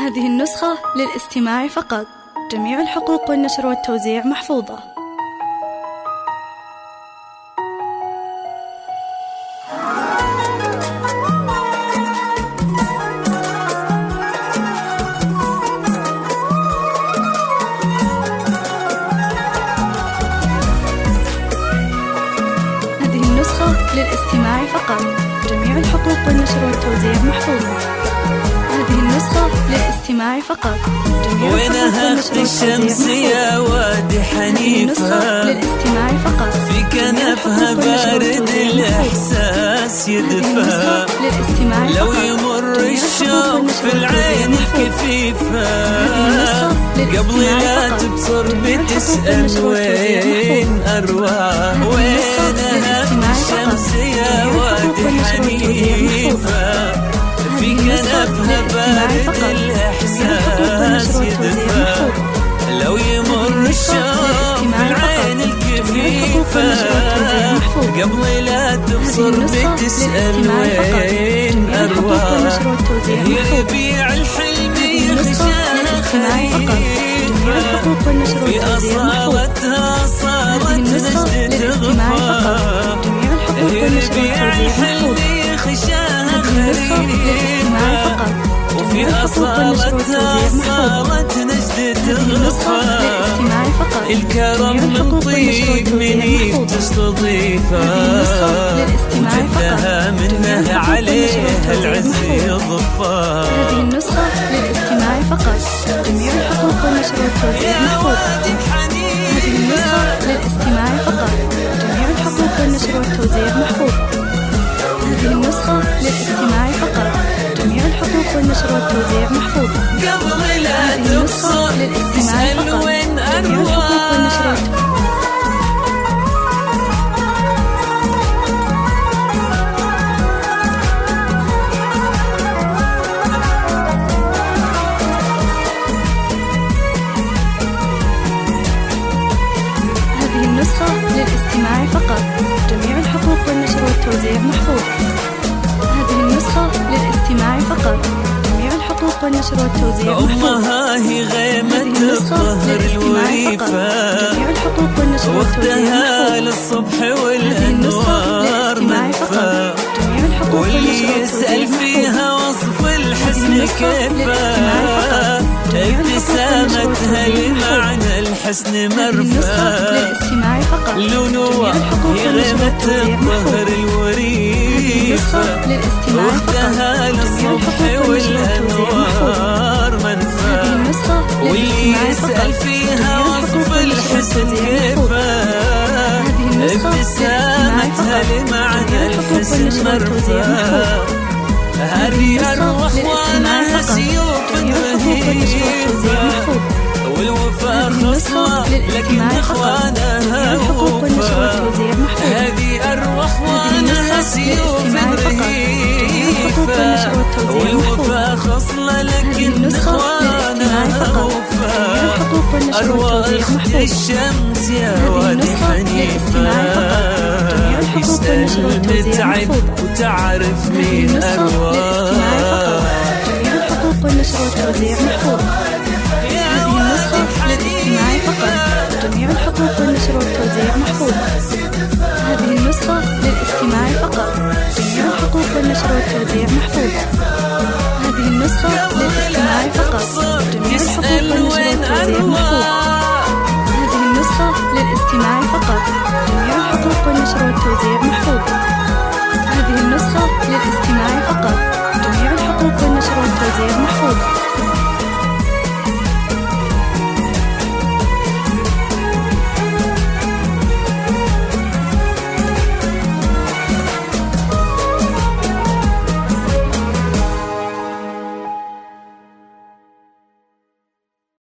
هذه النسخة للاستماع فقط. جميع الحقوق والنشر والتوزيع محفوظة. هذه النسخة للاستماع فقط. جميع الحقوق والنشر والتوزيع محفوظة. هذه النسخة للاستماع فقط. وينها اخت الشمس يا وادي حنيفة، للاستماع فقط. في كنفها بارد الإحساس يدفى، لو يمر الشوق في العين الكفيفة، قبل لا تبصر بتسأل وين أرواح. وينها اخت الشمس يا وادي حنيفة، في كنفها بارد الإحساس يدفى، لو يمر الشوق في العين الكفيفة، قبل لا تبصر بتسأل وين أرواح. يبيع الحلم يخشاها خريفة، في أصالتها صارت نجد تغفى. يبيع الحلم يخشاها خريفة، وفي أصالتها صارت نجد تغفى. الكرم من طيب من تستضيفه، وجدها منه عليها العز يضفى. هذه النسخة للاستماع فقط. جميع الحقوق والنشر والتوزيع محفوظة. هذه النسخة للاستماع فقط. جميع الحقوق والنشر والتوزيع محفوظة. هذه النسخة للاستماع فقط. جميع الحقوق والنشر والتوزيع محفوظة. قبل لا تبصر تسأل وين أرواح. هذه النسخة للاستماع فقط. جميع الحقوق والنشر والتوزيع محفوظة. هذه النسخة للاستماع فقط. جميع الحقوق والنشر والتوزيع محفوظة. أمها هي غيمة الظهر الوريفة، جميع الحقوق والنشر والتوزيع وقتها للصبح والأنوار منفى، واللي يسأل فيها وصف الحسن كيفه، ابتسامتها لمعنى الحسن مرفى، لونها هي غيمة الظهر الوريفة، وقتها للصبح والأنوار منفى، واللي يسأل فيها وصف الحسن كيفه، ابتسامتها لمعنى الحسن مرفى. هذه أرواح وأنا سيوف رهيبة، والوفاء خصلة لكن إخوانها وفا. هذه أرواح وأنا سيوف رهيبة، والوفاء خصلة لكن إخوانها وفا. أرواح الشمس يا وادي حنيفة، اسأل متعب وتعرف مين أرواح. جميع الحقوق والنشر والتوزيع محفوظة. هذه النسخة للاستماع فقط. جميع الحقوق والنشر والتوزيع محفوظة. هذه النسخة للاستماع فقط. جميع الحقوق والنشر والتوزيع محفوظة. هذه النسخة للاستماع فقط. جميع الحقوق والنشر والتوزيع محفوظة. هذه النسخة للاستماع فقط. جميع الحقوق والنشر والتوزيع محفوظة. هذه النسخة للاستماع فقط. جميع الحقوق والنشر والتوزيع محفوظة.